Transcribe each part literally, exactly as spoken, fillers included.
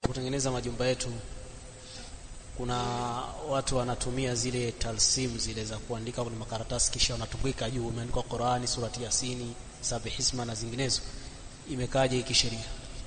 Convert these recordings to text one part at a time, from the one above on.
Kutengeneza majumba yetu kuna watu wanatumia zile talsim zile za kuandika kwenye makaratasi kisha wanatundika juu, imeandikwa Qur'ani, surati Yasini, Sabihisma na zinginezo. Imekaje kisheria?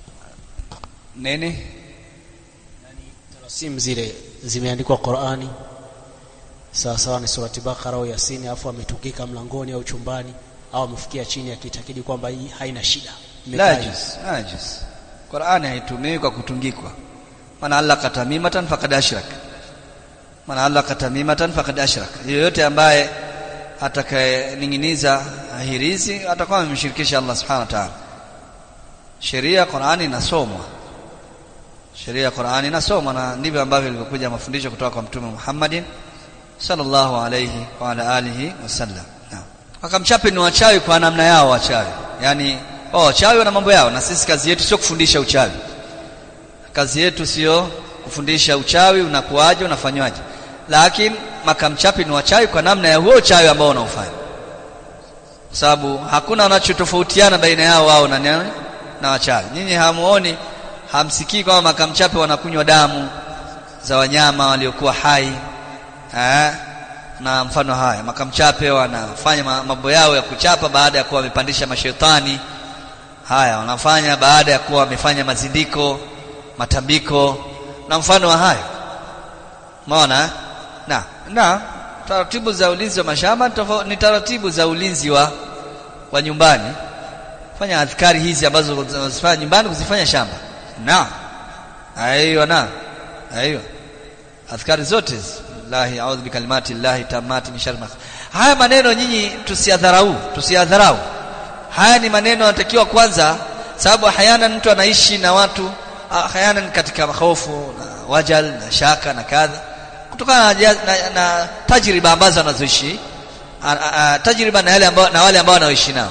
Nene? Yani talsim zile zimeandikwa Qur'ani sawa sawa ni surati Bakara au Yasini, afu ametundika mlangoni au chumbani au amefikia chini akitakidi kwamba hii haina shida. Najis, najis. Qur'ani haitumii kwa kutungikwa. Man allaka tamimatan faqad ashrak. Man allaka tamimatan faqad ashrak. Yeyote ambaye atakayeninginiza hirizi atakuwa amemshirikisha Allah Subhanahu wa ta'ala. Sheria Qur'ani inasomwa. Sheria Qur'ani inasomwa na ndivyo ambavyo ilivyokuja mafundisho kutoka kwa Mtume Muhammadin sallallahu alayhi wa ala alihi wasallam. Naam. Wakamchape ni wachawi kwa namna yao wachawi. Yaani oh, wachawi wana mambo yao na sisi kazi yetu sio kufundisha uchawi. Kazi yetu sio kufundisha uchawi unakuaje unafanywaje. Lakini makamchapi ni wachawi kwa namna ya huo uchawi ambao wanaofanya. Kwa sababu hakuna wanachotofautiana baina yao wao na nani na wachawi. Nyinyi hamuoni, hamsikii kama makamchapi wanakunywa damu za wanyama waliokuwa hai. Eh? Na mfano haya makamchape wanafanya mambo yao ya kuchapa baada ya kuwa wamepandisha mashetani. Haya wanafanya baada ya kuwa wamefanya mazindiko, matambiko na mfano wa hayo. Umeona? Na na taratibu za ulinzi wa mashamba ni taratibu za ulinzi wa wa nyumbani. Fanya adhkari hizi ambazo unazifanya nyumbani kuzifanya shamba. Na aiyo na aiyo adhkari zote Allahi a'udhu bikalimati llahi tammati min sharri ma. Haya maneno nyinyi tusiadharau, tusiadharau. Haya ni maneno yanatakiwa kwanza, sababu hayana mtu anaishi na watu hayana katika hofu na wajal na shaka na kadha kutokana na, na, na tajriba ambazo anazoishi, tajriba na wale ambao na wale ambao wanaoishi nao.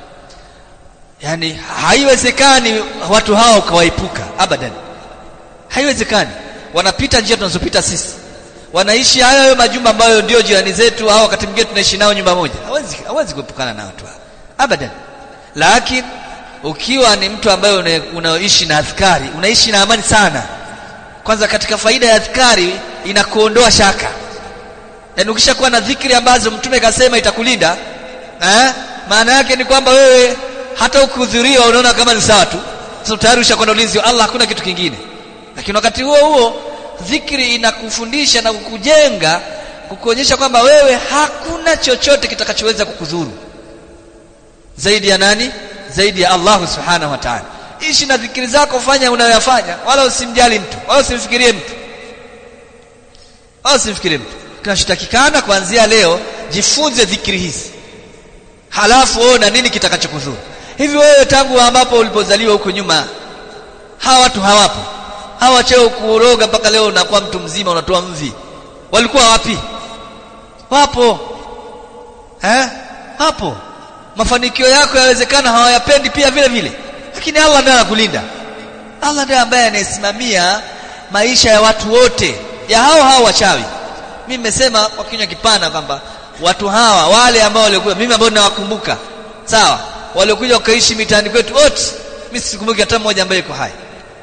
Yani haiwezekani watu hao kawaepuka abadan. Haiwezekani. Wanapita njia tunazopita sisi. Wanaishi hayo hayo majumba ambayo ndio jirani zetu au wakati mwingine tunaishi nao nyumba moja. Hawezi hawezi kuepukana na watu hao. Abadan. Lakini ukiwa ni mtu ambaye unaishi na adhkari, unaishi na amani sana. Kwanza katika faida ya adhkari inakuondoa shaka. Yaani ukishakuwa na dhikri ambazo Mtume kasema itakulinda, eh? Maana yake ni kwamba wewe hata ukihudhuria unaona kama ni sawa tu. Sasa tayari ushakuwa na ulinzi wa Allah, hakuna kitu kingine. Lakini wakati huo huo dhikri inakufundisha na kukujenga, kukuonyesha kwamba wewe hakuna chochote kitakachoweza kukudhuru zaidi ya nani? Zaidi ya Allah Subhanahu wa Ta'ala. Ishi na dhikri zako, fanya unayoyafanya, wala usimjali mtu, wala usimfikirie mtu. Wala usimfikirie mtu. Kinachotakikana kuanzia leo jifunze dhikri hizi. Halafu ona nini kitakachokudhuru. Hivi wewe tangu ambapo ulipozaliwa huko nyuma hawa watu hawapo. Hawa cheo kuroga mpaka leo unakuwa mtu mzima unatoa mvi. Walikuwa wapi? Wapo. Eh? Hapo. Mafanikio yako yawezekana hawayapendi pia vile vile. Lakini Allah ndiye anakulinda. Allah ndiye ambaye anasimamia maisha ya watu wote, ya hao hao wachawi. Mimi nimesema kwa kinywa kipana kwamba watu hawa wale ambao walikuwa mimi ambao ninawakumbuka, sawa, waliokuja wakaishi mitaani kwetu wote, mimi sikumbuki hata mmoja ambaye yuko hai.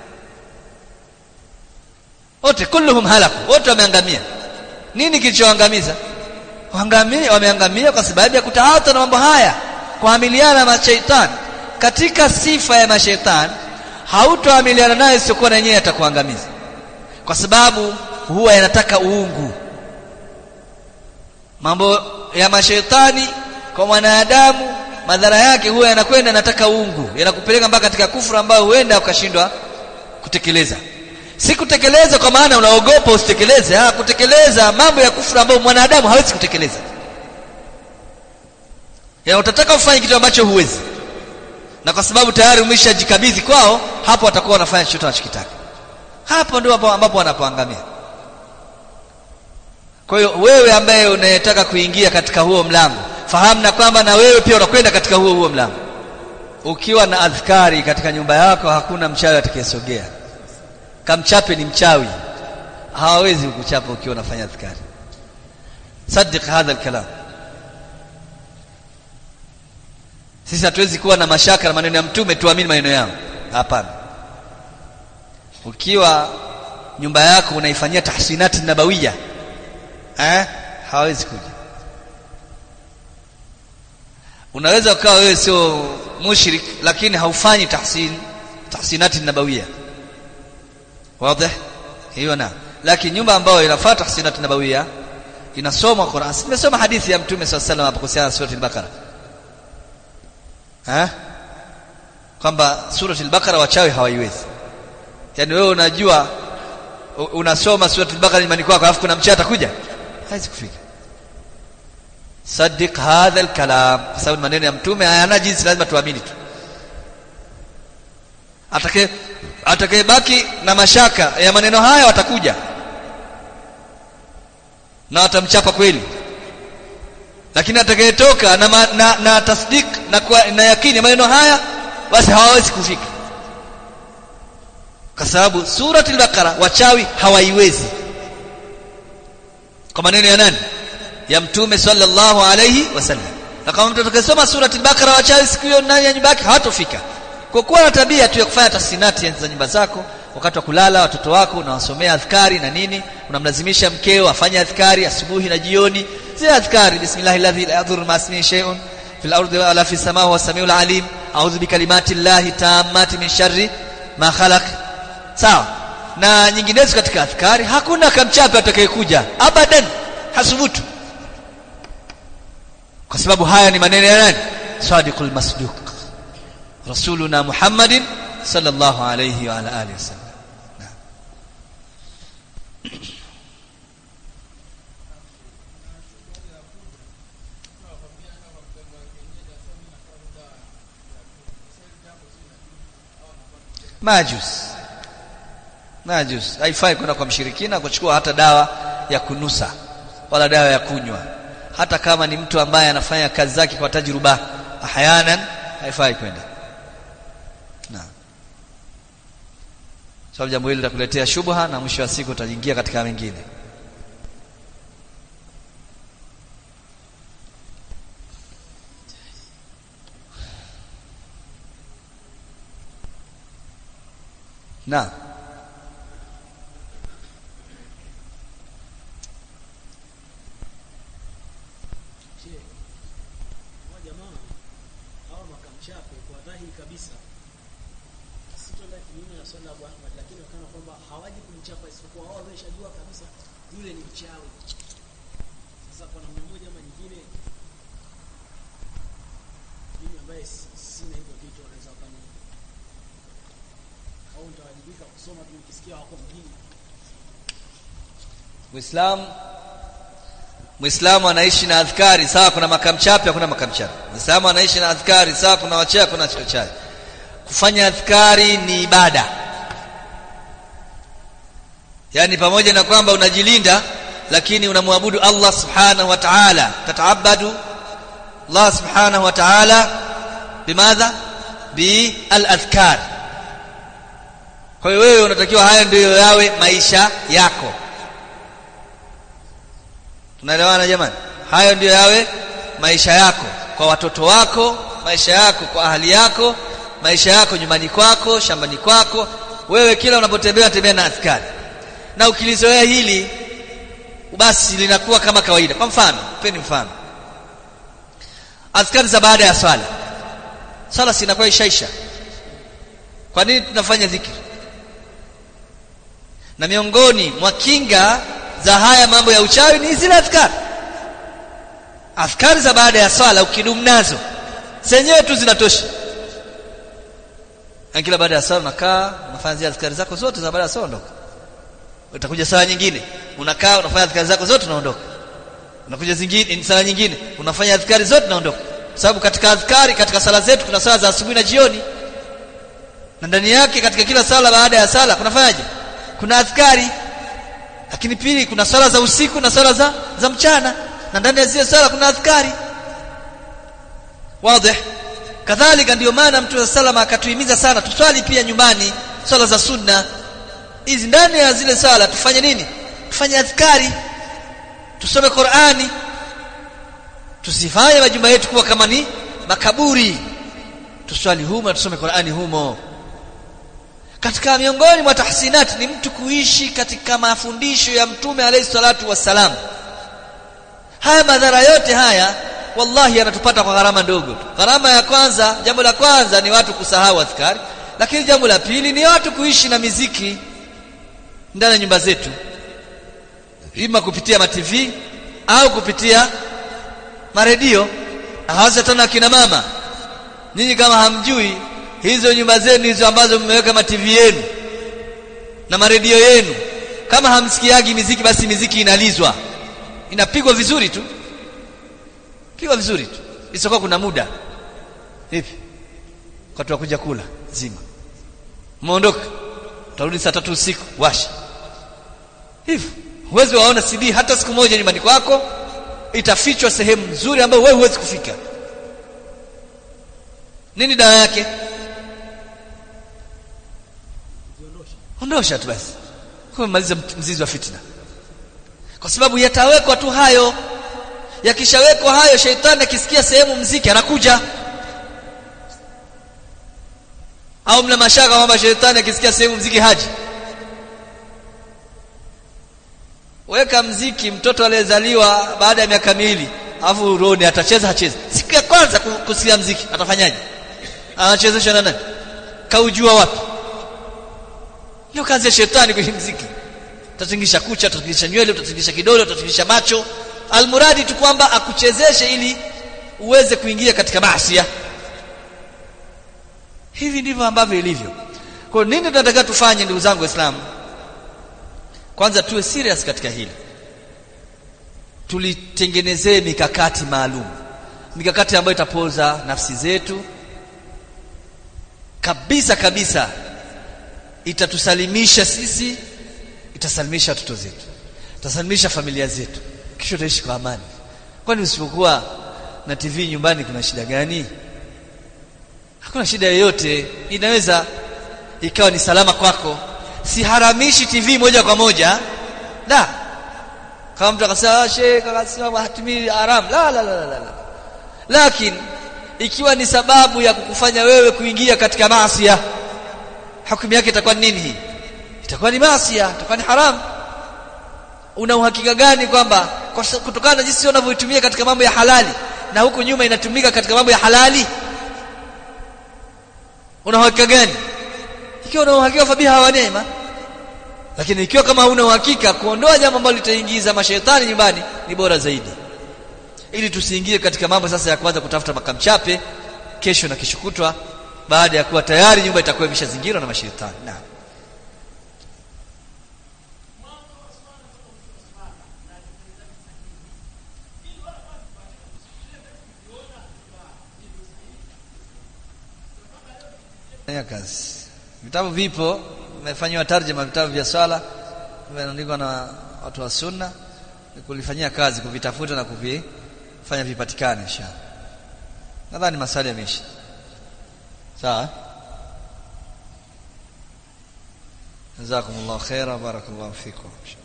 Wote kulluhum halaku, wote wameangamia. Nini kilichoangamiza? Waangamia, wameangamia kwa sababu ya kutaata na mambo haya, kuamiliana na mashaitani. Katika sifa ya mashaitani hautoamiliana naye sio na yeye atakuangamiza. Kwa sababu huwa yanataka uungu. Mambo ya mashaitani kwa mwanadamu madhara yake huwa yanakwenda yanataka uungu, yanakupeleka mpaka katika kufuru ambayo huenda ukashindwa kutekeleza. Si kutekeleza kwa maana unaogopa usitekeleze, ah, kutekeleza mambo ya kufuru ambayo mwanadamu hawezi kutekeleza. Ya utataka ufanye kitu ambacho huwezi. Na kwa sababu tayari umeshajikabidhi kwao, hapo watakuwa wanafanya chochote wanachokitaka. Hapo ndio ambapo wanapoangamia. Kwa hiyo wewe ambaye unayetaka kuingia katika huo mlango, fahamu na kwamba na wewe pia unakwenda katika huo huo mlango. Ukiwa na adhkari katika nyumba yako, hakuna mchawi atakayesogea. Kamchape ni mchawi, hawawezi kukuchapa ukiwa unafanya adhkari. Saddiq hadha alkalam. Sisi hatuwezi kuwa na mashaka na maneno ya Mtume tuamini maneno yao. Hapana. ukiwa nyumba yako unaifanyia tahsinati nabawiya eh hawezi kuja. Unaweza ukawa wewe sio mushrik lakini haufanyi tahsin tahsinati nabawiya, wazi hiyo na. Lakini nyumba ambayo inafuata tahsinati nabawiya inasoma Qur'an. Nimesoma hadithi ya Mtume sallallahu alaihi wasallam hapo kuhusiana na sura al-Baqara eh kwamba sura al-Baqara wachawi hawaiwezi. Yaani wewe unajua unasoma sura al-Baqara nyumbani kwako alafu kuna mchawi atakuja, haiwezi kufika. Saddiq hadha al-kalam, sababu maneno ya Mtume hayana jinsi, lazima tuamini tu. Atakaye atakayebaki na mashaka ya maneno haya watakuja na watamchapa kweli, lakini atakayetoka na, na, na tasdik na, kwa, na yakini maneno haya basi hawawezi kufika, kwa sababu surati al-Baqara wachawi hawaiwezi. Kwa maneno ya nani? Ya Mtume sallallahu alayhi wasallam. Na kama mtu atakayesoma surati al-Baqara wachawi siku hiyo ndani ya nyumba yake hatofika. Kwa kuwa na tabia tu ya kufanya tahsinati za nyumba zako, wakati wa kulala watoto wako unawasomea adhkari na nini, unamlazimisha mkeo afanye adhkari asubuhi na jioni, zile adhkari bismillahilladhi la yadhurru ma ismihi shay'un fil ardi wa la fis samawati was samiul alim, a'udhu bikalimati llahi tammati min sharri ma khalaq, sawa na nyinginezo katika adhkari. Hakuna kamchape atakayekuja abadan, hasubutu, kwa sababu haya ni maneno ya nani? Sadiqul masduq rasuluna Muhammadin sallallahu alayhi wa ala alihi wasallam. Majus majus haifai kwenda kwa mshirikina kuchukua hata dawa ya kunusa wala dawa ya kunywa, hata kama ni mtu ambaye anafanya kazi zake kwa tajruba, ahyanan haifai kwenda. Naam, sababu jambo hili litakuletea shubha na mwisho wa siku utaingia katika mengine. Naam, Muislamu Muislamu anaishi na adhkari sawa, kuna makamchapi hakuna makamchapi. Muislamu anaishi na adhkari sawa, kuna wachawi kuna wachawi. Kufanya adhkari ni ibada, yani pamoja na kwamba unajilinda lakini unamwabudu Allah subhanahu wa ta'ala. Tataabadu Allah subhanahu wa ta'ala bimadha? Bi al-adhkar. Kwa hiyo wewe unatakiwa haya ndio yawe maisha yako. Tunaelewana jamani? Hayo ndio yawe maisha yako, kwa watoto wako, maisha yako kwa ahali yako, maisha yako nyumbani kwako, shambani kwako. Wewe kila unapotembea tembea na adhkari, na ukilizoea hili basi linakuwa kama kawaida. Kwa mfano, peni mfano adhkari za baada ya swala. Swala si inakuwa ishaisha, kwa nini tunafanya dhikri? Na miongoni mwa kinga za haya mambo ya uchawi ni zile adhkari. Adhkari za baada ya swala ukidumu nazo zenyewe tu zinatosha. Na kila baada ya swala unakaa unafanya adhkari zako zote za baada ya swala, ondoka. Utakuja saa nyingine unakaa unafanya adhkari zako zote unaondoka. Unakuja zingine ni saa nyingine unafanya adhkari zote unaondoka. Sababu katika adhkari katika sala zetu kuna sala za asubuhi na jioni, na ndani yake katika kila sala baada ya sala kunafanyaje? Kuna adhkari. Lakini pili kuna sala za usiku na sala za za mchana, na ndani ya zile sala kuna adhkari. Wazi? Kadhalika ndio maana Mtume salama akatuhimiza sana tuswali pia nyumbani sala za sunna. Hizi ndani ya zile sala tufanye nini? Tufanye adhkari, tusome Qur'ani. Tusifanye majumba yetu kuwa kama ni makaburi. Tuswali humo, tusome Qur'ani humo. Katika miongoni mwa tahsinat ni mtu kuishi katika mafundisho ya Mtume alayhi salatu wassalam. Haya madhara yote haya wallahi yanatupata kwa gharama ndogo tu. Gharama ya kwanza, jambo la kwanza ni watu kusahau adhkari, lakini jambo la pili ni watu kuishi na miziki ndani ya nyumba zetu, ima kupitia ma T V au kupitia maredio. Hasa tena kina mama, nyinyi kama hamjui, hizo nyumba zenu hizo ambazo mmeweka ma T V yenu na maredio yenu, kama hamsikiagi miziki, basi miziki inalizwa, inapigwa vizuri tu, pigwa vizuri tu, isipokuwa kuna muda hivi watu wakuja kula zima, muondoka, tarudi saa tatu usiku, washa hivi. Huwezi waona C D hata siku moja nyumbani kwako, itafichwa sehemu nzuri ambayo wewe huwezi kufika. Nini dawa yake? Ondosha tu basi, kumaliza mzizi wa fitna, kwa sababu yatawekwa tu hayo. Yakishawekwa hayo, sheitani akisikia sehemu mziki anakuja. Au mna mashaka kwamba sheitani akisikia sehemu mziki haji? Weka mziki, mtoto aliyezaliwa baada ya miaka miwili, alafu roni atacheza hacheza. Siku ya kwanza kusikia mziki atafanyaje? Anachezesha na nani? Kaujua wapi? Hiyo kazi ya shetani kwenye mziki. Utatingisha kucha, utatingisha nywele, utatingisha kidole, utatingisha macho, almuradi tu kwamba akuchezeshe ili uweze kuingia katika maasi. Hivi ndivyo ambavyo ilivyo. Kwa nini tunataka tufanye, ndugu zangu Waislamu? Kwanza tuwe serious katika hili, tulitengenezee mikakati maalum, mikakati ambayo itapoza nafsi zetu kabisa kabisa, itatusalimisha sisi, itasalimisha watoto zetu, itasalimisha familia zetu, kisha tutaishi kwa amani. Kwani usipokuwa na T V nyumbani kuna shida gani? Hakuna shida yoyote, inaweza ikawa ni salama kwako. Siharamishi T V moja kwa moja, la. Kama mtu akasema sheikh akasema hatimii haram, la la la la la. Lakini ikiwa ni sababu ya kukufanya wewe kuingia katika maasi, hukumu yake itakuwa nini? Hii itakuwa ni maasi, itakuwa ni haram. Una uhakika gani kwamba kutokana na jinsi unavyoitumia katika mambo ya halali na huko nyuma inatumika katika mambo ya halali? Una uhakika gani? Ikiwa una uhakika fabiha wa neema. Lakini ikiwa kama huna uhakika, kuondoa jambo ambalo litaingiza mashaitani nyumbani ni bora zaidi, ili tusiingie katika mambo sasa ya kwanza kutafuta makamchape kesho na kesho kutwa, baada ya kuwa tayari nyumba itakuwa imeshazingirwa na mashaitani. Naam. Ya kazi. Vitabu vipo, vimefanywa tarjuma, vitabu vya swala vimeandikwa na watu wa sunna, ni kulifanyia kazi, kuvitafuta na kuvifanya vipatikane inshallah. Nadhani maswali yameisha. Sawa? Jazakumullahu khairan, barakallahu fikum.